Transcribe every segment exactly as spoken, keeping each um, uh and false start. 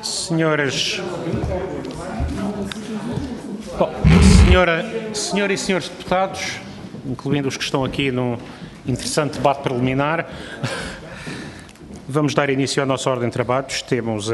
Senhoras, bom, senhora, senhora e senhores deputados, incluindo os que estão aqui num interessante debate preliminar, vamos dar início à nossa ordem de trabalhos. Temos, uh,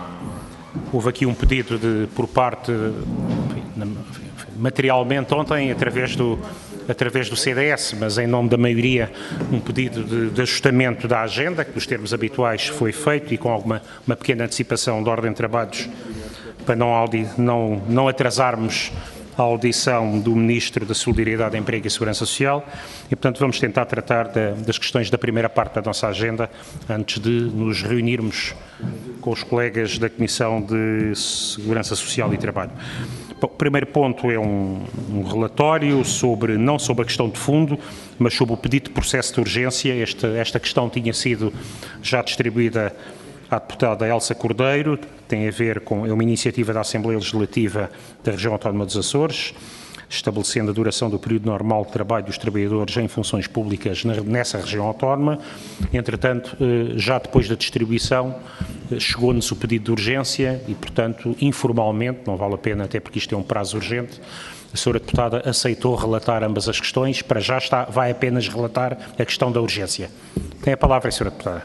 uh, houve aqui um pedido de, por parte, enfim, materialmente ontem, através do, através do C D S, mas em nome da maioria, um pedido de, de ajustamento da agenda, que nos termos habituais foi feito e com alguma uma pequena antecipação da ordem de trabalhos, para não, não, não atrasarmos a audição do Ministro da Solidariedade, Emprego e Segurança Social e, portanto, vamos tentar tratar da, das questões da primeira parte da nossa agenda antes de nos reunirmos com os colegas da Comissão de Segurança Social e Trabalho. Bom, o primeiro ponto é um, um relatório sobre, não sobre a questão de fundo, mas sobre o pedido de processo de urgência. Esta, esta questão tinha sido já distribuída à deputada Elsa Cordeiro, tem a ver com é uma iniciativa da Assembleia Legislativa da Região Autónoma dos Açores, estabelecendo a duração do período normal de trabalho dos trabalhadores em funções públicas nessa região autónoma. Entretanto, já depois da distribuição, chegou-nos o pedido de urgência e, portanto, informalmente, não vale a pena, até porque isto é um prazo urgente, a senhora deputada aceitou relatar ambas as questões. Para já está, vai apenas relatar a questão da urgência. Tem a palavra a senhora deputada.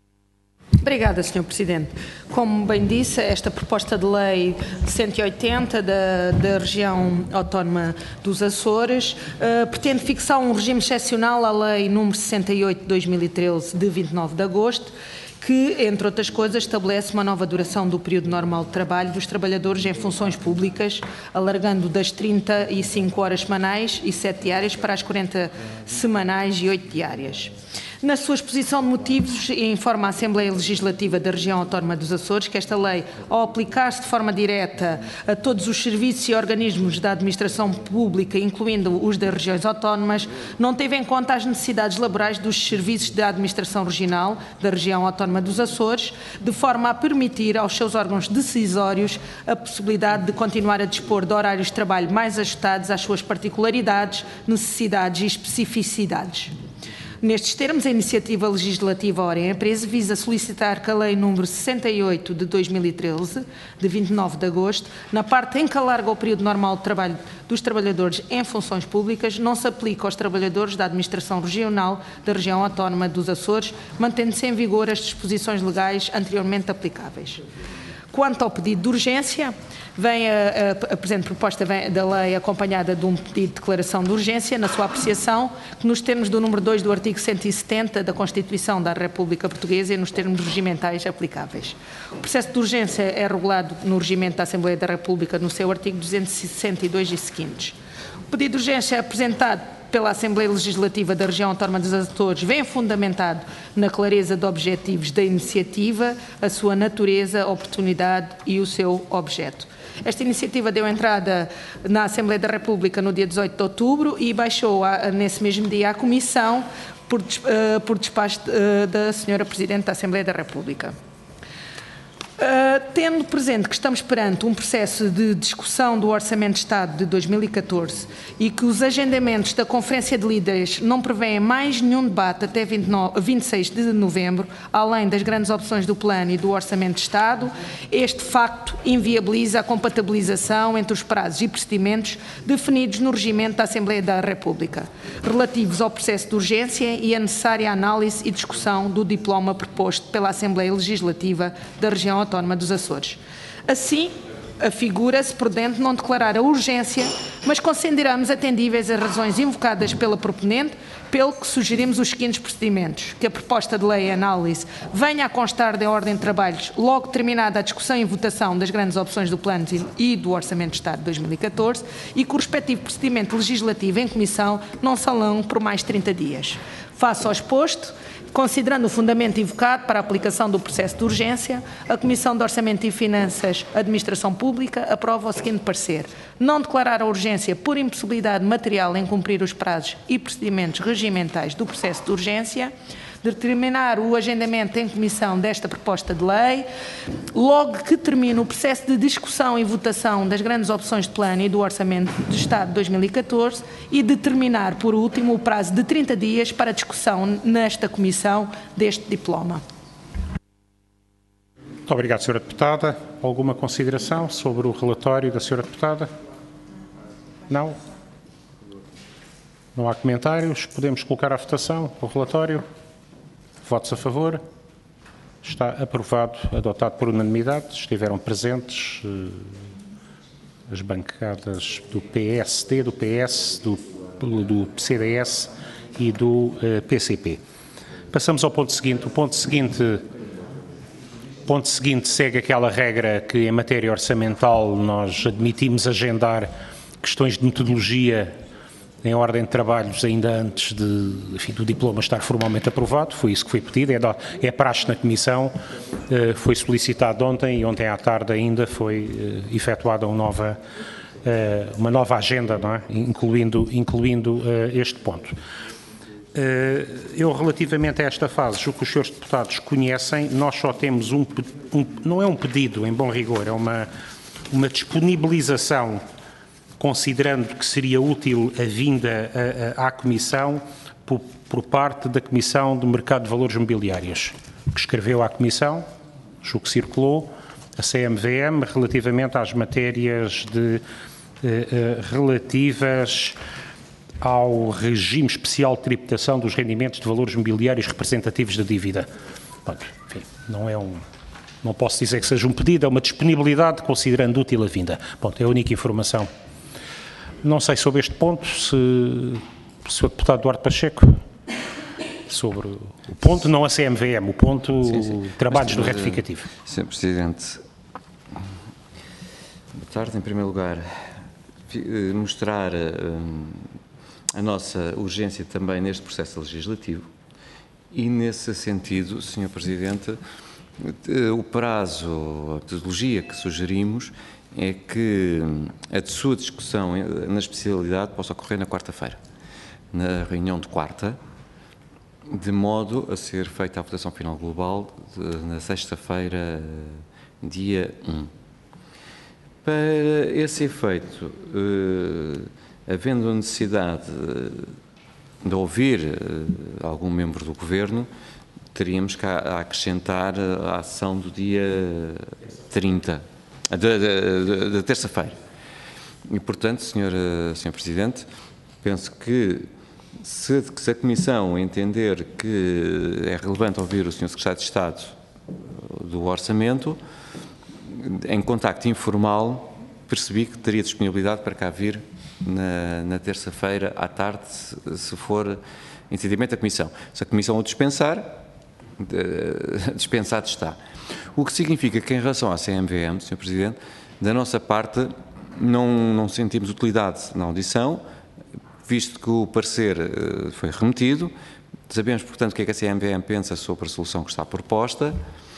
Obrigada, senhor Presidente. Como bem disse, esta proposta de lei cento e oitenta da, da região autónoma dos Açores uh, pretende fixar um regime excepcional à lei número sessenta e oito de dois mil e treze, de vinte e nove de agosto, que, entre outras coisas, estabelece uma nova duração do período normal de trabalho dos trabalhadores em funções públicas, alargando das trinta e cinco horas semanais e sete diárias para as quarenta semanais e oito diárias. Na sua exposição de motivos, informa a Assembleia Legislativa da Região Autónoma dos Açores que esta lei, ao aplicar-se de forma direta a todos os serviços e organismos da administração pública, incluindo os das regiões autónomas, não teve em conta as necessidades laborais dos serviços da administração regional da Região Autónoma dos Açores, de forma a permitir aos seus órgãos decisórios a possibilidade de continuar a dispor de horários de trabalho mais ajustados às suas particularidades, necessidades e especificidades. Nestes termos, a iniciativa legislativa Ora em Empresa visa solicitar que a Lei número sessenta e oito de dois mil e treze, de vinte e nove de agosto, na parte em que alarga o período normal de trabalho dos trabalhadores em funções públicas, não se aplique aos trabalhadores da administração regional da região autónoma dos Açores, mantendo-se em vigor as disposições legais anteriormente aplicáveis. Quanto ao pedido de urgência, vem a, a, a presente proposta vem da lei acompanhada de um pedido de declaração de urgência na sua apreciação, que nos termos do número dois do artigo cento e setenta da Constituição da República Portuguesa e nos termos regimentais aplicáveis. O processo de urgência é regulado no regimento da Assembleia da República no seu artigo duzentos e sessenta e dois e seguintes. O pedido de urgência é apresentado pela Assembleia Legislativa da Região Autónoma dos Açores vem fundamentado na clareza de objetivos da iniciativa, a sua natureza, oportunidade e o seu objeto. Esta iniciativa deu entrada na Assembleia da República no dia dezoito de outubro e baixou a, nesse mesmo dia à Comissão por, uh, por despacho uh, da senhora Presidente da Assembleia da República. Uh, tendo presente que estamos perante um processo de discussão do Orçamento de Estado de dois mil e catorze e que os agendamentos da Conferência de Líderes não prevêem mais nenhum debate até vinte e nove, vinte e seis de novembro, além das grandes opções do Plano e do Orçamento de Estado, este facto inviabiliza a compatibilização entre os prazos e procedimentos definidos no regimento da Assembleia da República, relativos ao processo de urgência e a necessária análise e discussão do diploma proposto pela Assembleia Legislativa da Região Autónoma dos Açores. Assim, afigura-se prudente não declarar a urgência, mas consideramos atendíveis as razões invocadas pela proponente, pelo que sugerimos os seguintes procedimentos: que a proposta de lei em análise venha a constar da ordem de trabalhos logo terminada a discussão e votação das grandes opções do Plano e do Orçamento de Estado de dois mil e catorze e que o respectivo procedimento legislativo em comissão não se alongue por mais trinta dias. Face ao exposto, considerando o fundamento invocado para a aplicação do processo de urgência, a Comissão de Orçamento e Finanças, Administração Pública, aprova o seguinte parecer: não declarar a urgência por impossibilidade material em cumprir os prazos e procedimentos regimentais do processo de urgência, determinar o agendamento em comissão desta proposta de lei, logo que termine o processo de discussão e votação das grandes opções de plano e do Orçamento de Estado de dois mil e catorze e determinar, por último, o prazo de trinta dias para discussão nesta comissão deste diploma. Muito obrigado, senhora Deputada. Alguma consideração sobre o relatório da senhora Deputada? Não? Não há comentários. Podemos colocar à votação o relatório. Votos a favor. Está aprovado, adotado por unanimidade. Estiveram presentes eh, as bancadas do P S D, do P S, do, do C D S e do eh, P C P. Passamos ao ponto seguinte. O ponto seguinte, ponto seguinte segue aquela regra que em matéria orçamental nós admitimos agendar questões de metodologia em ordem de trabalhos ainda antes de, enfim, do diploma estar formalmente aprovado. Foi isso que foi pedido, é, da, é praxe na Comissão, uh, foi solicitado ontem e ontem à tarde ainda foi uh, efetuada uma nova, uh, uma nova agenda, não é? incluindo, incluindo uh, este ponto. Uh, eu, relativamente a esta fase, o que os senhores deputados conhecem, nós só temos um, um não é um pedido, em bom rigor, é uma, uma disponibilização, considerando que seria útil a vinda a, a, à Comissão por, por parte da Comissão do Mercado de Valores Mobiliários, que escreveu à Comissão, o que circulou, a C M V M, relativamente às matérias de, eh, eh, relativas ao regime especial de tributação dos rendimentos de valores mobiliários representativos da dívida. Pronto, enfim, não é um... Não posso dizer que seja um pedido, é uma disponibilidade, considerando útil a vinda. Pronto, é a única informação. Não sei sobre este ponto, se, se o deputado Duarte Pacheco, sobre o ponto, não a C M V M, o ponto sim, sim. Trabalhos do retificativo. senhor Presidente, boa tarde. Em primeiro lugar, mostrar a nossa urgência também neste processo legislativo e, nesse sentido, senhor Presidente, o prazo, a metodologia que sugerimos é que a sua discussão na especialidade possa ocorrer na quarta-feira, na reunião de quarta, de modo a ser feita a votação final global de, na sexta-feira, dia um. Para esse efeito, eh, havendo a necessidade de ouvir eh, algum membro do Governo, teríamos que acrescentar a ação do dia trinta. Da terça-feira. E, portanto, senhor, senhor Presidente, penso que se, se a Comissão entender que é relevante ouvir o senhor Secretário de Estado do Orçamento, em contacto informal, percebi que teria disponibilidade para cá vir na, na terça-feira à tarde, se, se for entendimento da Comissão. Se a Comissão o dispensar, dispensado está. O que significa que, em relação à C M V M, senhor Presidente, da nossa parte, não, não sentimos utilidade na audição, visto que o parecer uh, foi remetido, sabemos, portanto, o que é que a C M V M pensa sobre a solução que está proposta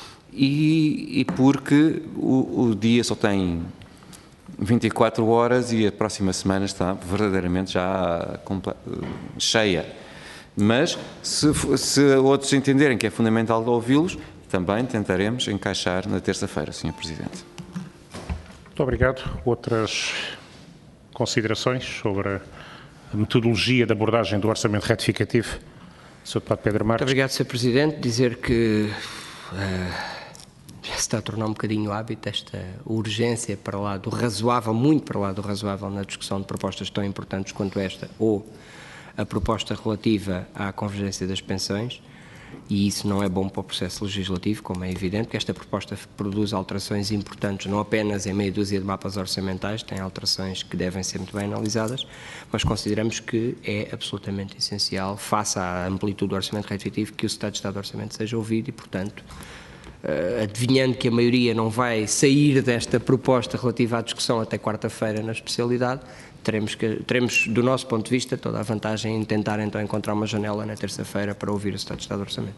e, e porque o, o dia só tem vinte e quatro horas e a próxima semana está verdadeiramente já cheia. Mas, se, se outros entenderem que é fundamental ouvi-los, também tentaremos encaixar na terça-feira, senhor Presidente. Muito obrigado. Outras considerações sobre a metodologia de abordagem do orçamento retificativo? senhor Deputado Pedro Marques. Muito obrigado, senhor Presidente. Dizer que uh, já se está a tornar um bocadinho hábito esta urgência para lá do razoável, muito para lá do razoável na discussão de propostas tão importantes quanto esta, ou a proposta relativa à convergência das pensões, e isso não é bom para o processo legislativo, como é evidente, que esta proposta produz alterações importantes, não apenas em meia dúzia de mapas orçamentais, tem alterações que devem ser muito bem analisadas, mas consideramos que é absolutamente essencial, face à amplitude do orçamento retificativo, que o Secretário de Estado do Orçamento seja ouvido e, portanto, uh, adivinhando que a maioria não vai sair desta proposta relativa à discussão até quarta-feira na especialidade, Teremos, que, teremos, do nosso ponto de vista, toda a vantagem em tentar, então, encontrar uma janela na terça-feira para ouvir o Secretário de Estado do Orçamento.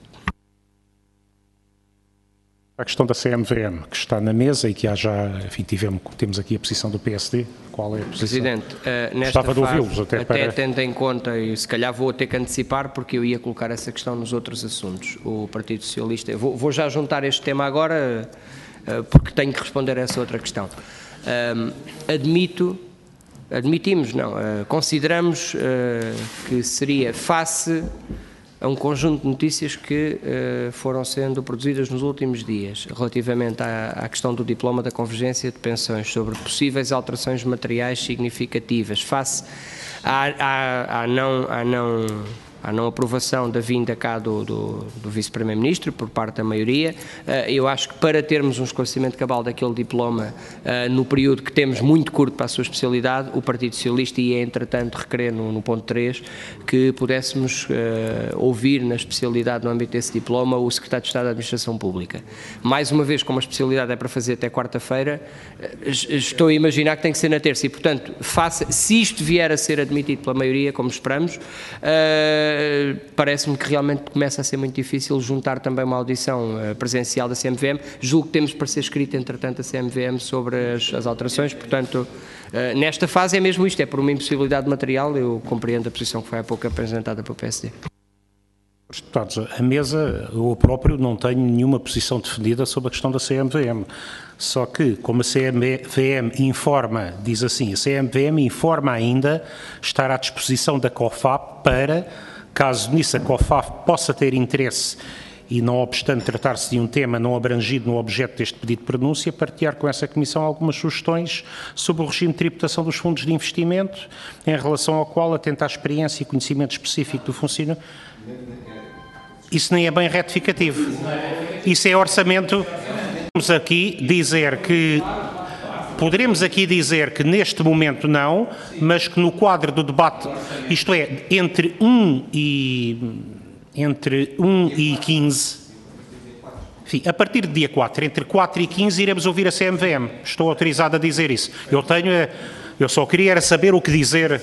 A questão da C M V M, que está na mesa e que há já, enfim, tivemos, temos aqui a posição do P S D, qual é a posição? Presidente, uh, nesta Gostava de ouvi-los até, até para... tendo em conta, e se calhar vou ter que antecipar, porque eu ia colocar essa questão nos outros assuntos. O Partido Socialista, vou, vou já juntar este tema agora, uh, porque tenho que responder a essa outra questão. Um, admito... Admitimos, não, uh, consideramos uh, que seria face a um conjunto de notícias que uh, foram sendo produzidas nos últimos dias, relativamente à, à questão do diploma da convergência de pensões, sobre possíveis alterações materiais significativas, face à, à, à não... À não à não aprovação da vinda cá do, do, do Vice-Primeiro-Ministro por parte da maioria. Eu acho que para termos um esclarecimento cabal daquele diploma no período que temos muito curto para a sua especialidade, o Partido Socialista ia, entretanto, requerer no, no ponto três que pudéssemos uh, ouvir na especialidade no âmbito desse diploma o Secretário de Estado da Administração Pública. Mais uma vez, como a especialidade é para fazer até quarta-feira, estou a imaginar que tem que ser na terça e, portanto, faça, se isto vier a ser admitido pela maioria, como esperamos, uh, parece-me que realmente começa a ser muito difícil juntar também uma audição uh, presencial da C M V M. Julgo que temos para ser escrito, entretanto, a C M V M sobre as, as alterações, portanto, uh, nesta fase é mesmo isto, é por uma impossibilidade material. Eu compreendo a posição que foi há pouco apresentada pelo P S D. Deputados, a mesa, eu próprio não tenho nenhuma posição defendida sobre a questão da C M V M, só que, como a C M V M informa, diz assim, a C M V M informa ainda estar à disposição da COFAP para, caso nisso a COFAP possa ter interesse e, não obstante tratar-se de um tema não abrangido no objeto deste pedido de pronúncia, partilhar com essa Comissão algumas sugestões sobre o regime de tributação dos fundos de investimento, em relação ao qual, atento à experiência e conhecimento específico do funcionário. Isso nem é bem retificativo. Isso é orçamento. Podemos aqui dizer que Poderemos aqui dizer que neste momento não, mas que no quadro do debate, isto é, entre um e, entre um e quinze, enfim, a partir do dia quatro, entre quatro e quinze iremos ouvir a C M V M. Estou autorizado a dizer isso. Eu tenho, eu só queria era saber o que dizer.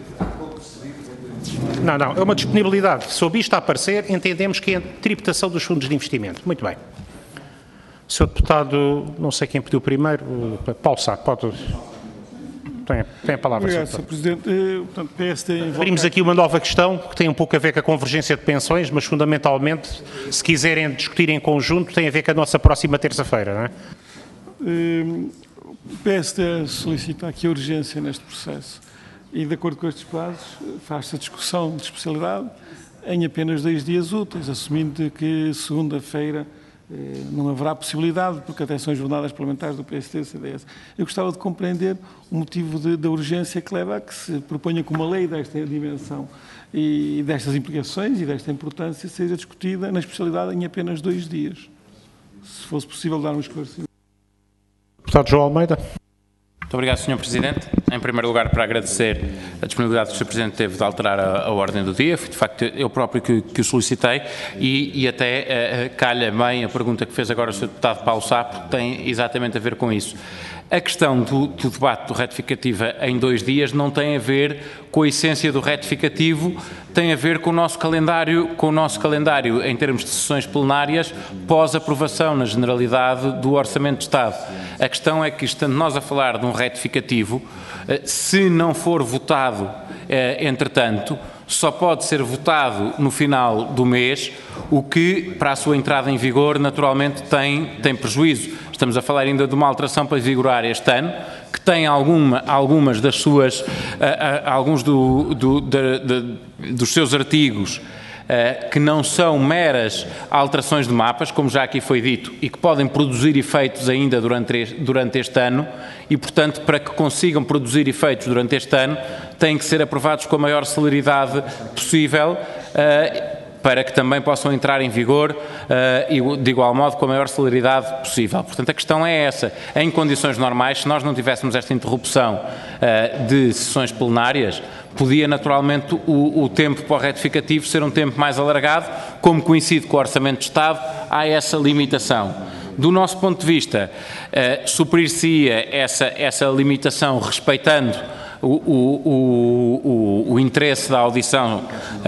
Não, não, é uma disponibilidade. Sob isto a aparecer, entendemos que é a tributação dos fundos de investimento. Muito bem. senhor Deputado, não sei quem pediu primeiro, Paulo Sá, pode... Tem, tem a palavra, Obrigado, senhor senhor Presidente. Portanto, P S D Abrimos aqui uma nova questão que tem um pouco a ver com a convergência de pensões, mas fundamentalmente, se quiserem discutir em conjunto, tem a ver com a nossa próxima terça-feira, não é? O P S D solicita aqui a urgência neste processo e, de acordo com estes prazos, faz-se a discussão de especialidade em apenas dois dias úteis, assumindo que segunda-feira não haverá possibilidade, porque até são jornadas parlamentares do P S D e C D S. Eu gostava de compreender o motivo de, da urgência que leva a que se proponha que uma lei desta dimensão e destas implicações e desta importância seja discutida na especialidade em apenas dois dias. Se fosse possível dar um esclarecimento. Deputado João Almeida. Muito obrigado, senhor Presidente. Em primeiro lugar, para agradecer a disponibilidade que o senhor Presidente teve de alterar a, a ordem do dia. Foi, de facto, eu próprio que, que o solicitei e, e até uh, calha bem a pergunta que fez agora o senhor Deputado Paulo Sá, porque tem exatamente a ver com isso. A questão do, do debate do retificativa em dois dias não tem a ver com a essência do retificativo, tem a ver com o nosso calendário, com o nosso calendário em termos de sessões plenárias pós-aprovação na generalidade do Orçamento de Estado. A questão é que, estando nós a falar de um retificativo, se não for votado, entretanto, só pode ser votado no final do mês, o que, para a sua entrada em vigor, naturalmente tem, tem prejuízo. Estamos a falar ainda de uma alteração para vigorar este ano, que tem alguma, algumas das suas, uh, uh, alguns do, do, de, de, dos seus artigos uh, que não são meras alterações de mapas, como já aqui foi dito, e que podem produzir efeitos ainda durante, durante este ano, e, portanto, para que consigam produzir efeitos durante este ano, têm que ser aprovados com a maior celeridade possível, uh, para que também possam entrar em vigor uh, e, de igual modo, com a maior celeridade possível. Portanto, a questão é essa. Em condições normais, se nós não tivéssemos esta interrupção uh, de sessões plenárias, podia, naturalmente, o, o tempo para o retificativo ser um tempo mais alargado, como coincide com o Orçamento de Estado, há essa limitação. Do nosso ponto de vista, uh, suprir-se-ia essa, essa limitação respeitando O, o, o, o interesse da audição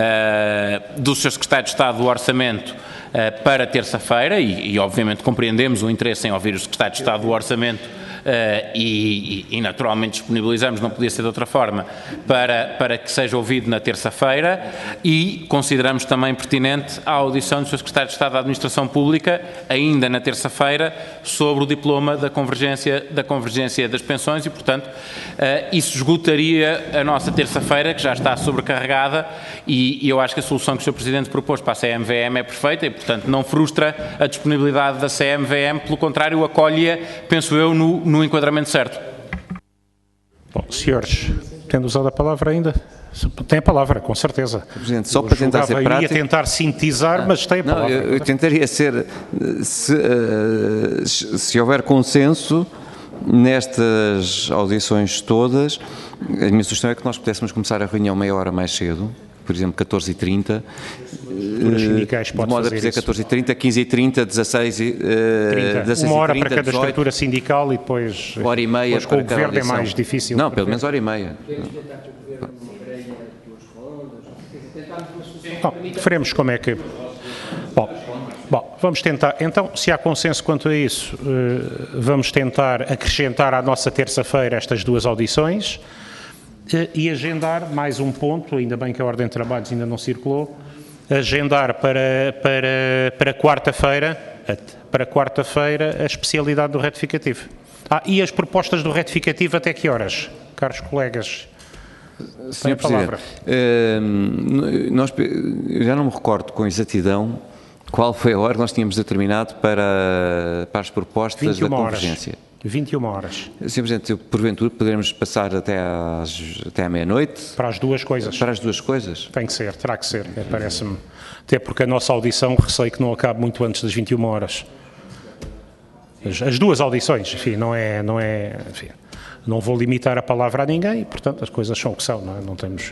uh, do senhor Secretário de Estado do Orçamento uh, para terça-feira e, e, obviamente, compreendemos o interesse em ouvir o Secretário de Estado do Orçamento e, e naturalmente disponibilizamos, não podia ser de outra forma, para, para que seja ouvido na terça-feira, e consideramos também pertinente a audição do senhor Secretário de Estado da Administração Pública, ainda na terça-feira, sobre o diploma da convergência, da convergência das pensões e, portanto, isso esgotaria a nossa terça-feira, que já está sobrecarregada, e, e eu acho que a solução que o senhor Presidente propôs para a C M V M é perfeita e, portanto, não frustra a disponibilidade da C M V M, pelo contrário, acolhe-a, penso eu, no, no enquadramento certo. Bom, senhores, tendo usado a palavra ainda, tem a palavra, com certeza. Presidente, só para tentar ser prático... Eu ia tentar sintetizar, ah, mas tem a palavra. Não, eu, eu tentaria ser, se, uh, se houver consenso nestas audições todas, a minha sugestão é que nós pudéssemos começar a reunião meia hora mais cedo, por exemplo, catorze e trinta, sindicais pode de modo a dizer catorze e trinta, quinze e trinta, dezasseis e trinta. Uma hora para cada estrutura sindical e depois, hora e meia depois com para o governo cada é mais difícil. Não, pelo menos hora e meia. Bom, veremos como é que... Bom, bom, vamos tentar... Então, se há consenso quanto a isso, vamos tentar acrescentar à nossa terça-feira estas duas audições e agendar mais um ponto, ainda bem que a ordem de trabalhos ainda não circulou, agendar para, para, para quarta-feira, para quarta-feira, a especialidade do retificativo. Ah, e as propostas do retificativo até que horas, caros colegas? senhor Presidente, uh, nós, eu já não me recordo com exatidão qual foi a hora que nós tínhamos determinado para, para as propostas da convergência. Horas. vinte e uma horas. senhor Presidente, porventura poderemos passar até, às, até à meia-noite? Para as duas coisas. Para as duas coisas? Tem que ser, terá que ser, parece-me. Até porque a nossa audição, receio que não acabe muito antes das vinte e uma horas. As, as duas audições, enfim, não é... Não é enfim, não vou limitar a palavra a ninguém, portanto, as coisas são o que são, não é? Não temos...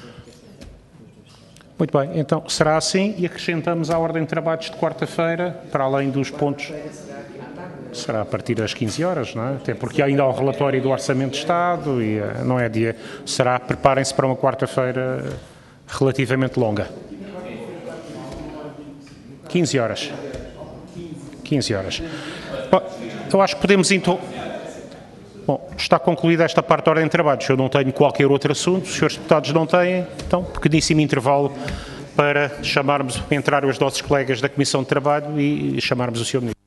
Muito bem, então será assim e acrescentamos à ordem de trabalhos de quarta-feira, para além dos pontos... Será a partir das quinze horas, não é? Até porque ainda há o relatório do Orçamento de Estado e não é dia... Será, preparem-se para uma quarta-feira relativamente longa. quinze horas. quinze horas. Bom, eu acho que podemos então... Bom, está concluída esta parte da ordem de trabalhos. Eu não tenho qualquer outro assunto, os senhores deputados não têm, então, pequeníssimo intervalo para chamarmos, entrar os nossos colegas da Comissão de Trabalho e chamarmos o senhor Ministro.